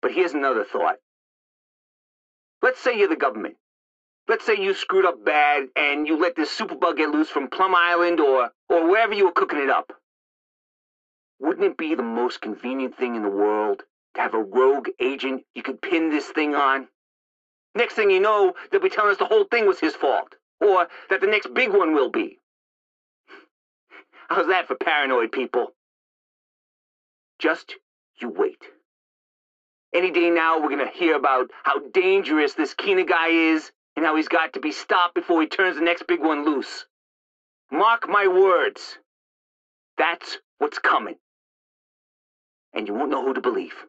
But here's another thought. Let's say you're the government. Let's say you screwed up bad and you let this superbug get loose from Plum Island or wherever you were cooking it up. Wouldn't it be the most convenient thing in the world to have a rogue agent you could pin this thing on? Next thing you know, they'll be telling us the whole thing was his fault, or that the next big one will be. How's that for paranoid people? Just you wait. Any day now we're going to hear about how dangerous this Keener guy is and how he's got to be stopped before he turns the next big one loose. Mark my words. That's what's coming. And you won't know who to believe.